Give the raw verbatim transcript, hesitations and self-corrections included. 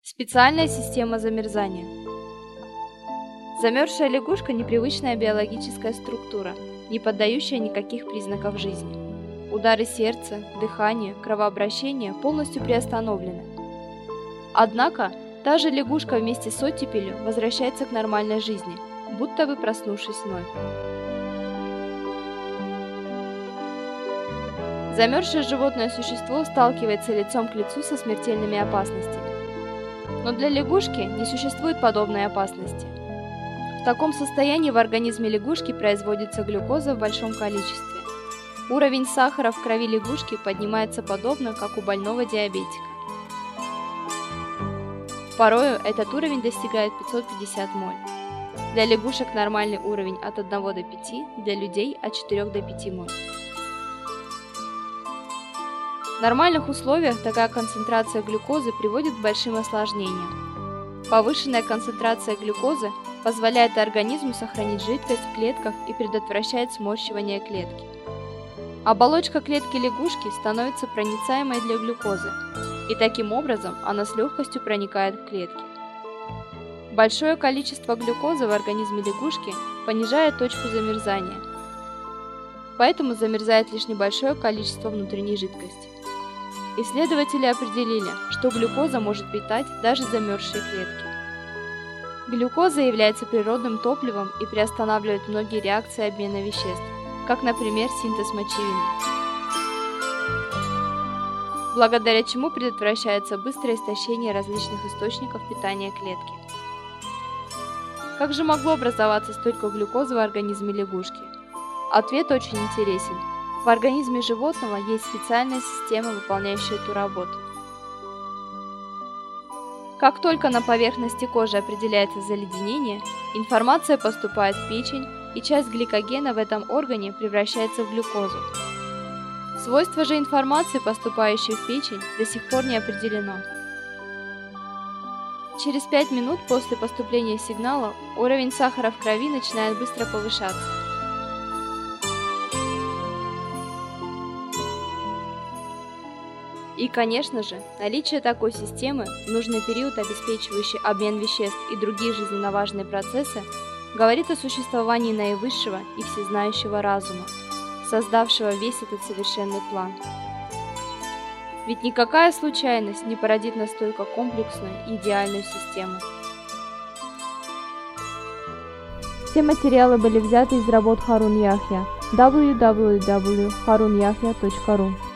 Специальная система замерзания. Замерзшая лягушка – непривычная биологическая структура, не поддающая никаких признаков жизни. Удары сердца, дыхание, кровообращение полностью приостановлены. Однако, та же лягушка вместе с оттепелью возвращается к нормальной жизни, будто бы проснувшись вновь. Замерзшее животное существо сталкивается лицом к лицу со смертельными опасностями. Но для лягушки не существует подобной опасности. В таком состоянии в организме лягушки производится глюкоза в большом количестве. Уровень сахара в крови лягушки поднимается подобно, как у больного диабетика. Порою этот уровень достигает пятьсот пятьдесят моль. Для лягушек нормальный уровень от одного до пяти, для людей от четырёх до пяти моль. В нормальных условиях такая концентрация глюкозы приводит к большим осложнениям. Повышенная концентрация глюкозы позволяет организму сохранить жидкость в клетках и предотвращает сморщивание клетки. Оболочка клетки лягушки становится проницаемой для глюкозы, и таким образом она с легкостью проникает в клетки. Большое количество глюкозы в организме лягушки понижает точку замерзания, поэтому замерзает лишь небольшое количество внутренней жидкости. Исследователи определили, что глюкоза может питать даже замерзшие клетки. Глюкоза является природным топливом и приостанавливает многие реакции обмена веществ, как, например, синтез мочевины, благодаря чему предотвращается быстрое истощение различных источников питания клетки. Как же могло образоваться столько глюкозы в организме лягушки? Ответ очень интересен. В организме животного есть специальная система, выполняющая эту работу. Как только на поверхности кожи определяется заледенение, информация поступает в печень, и часть гликогена в этом органе превращается в глюкозу. Свойство же информации, поступающей в печень, до сих пор не определено. Через пять минут после поступления сигнала уровень сахара в крови начинает быстро повышаться. И, конечно же, наличие такой системы в нужный период, обеспечивающей обмен веществ и другие жизненно важные процессы, говорит о существовании наивысшего и всезнающего разума, создавшего весь этот совершенный план. Ведь никакая случайность не породит настолько комплексную и идеальную систему. Все материалы были взяты из работ Харун Яхья дабл ю дабл ю дабл ю точка харун яхья точка ру.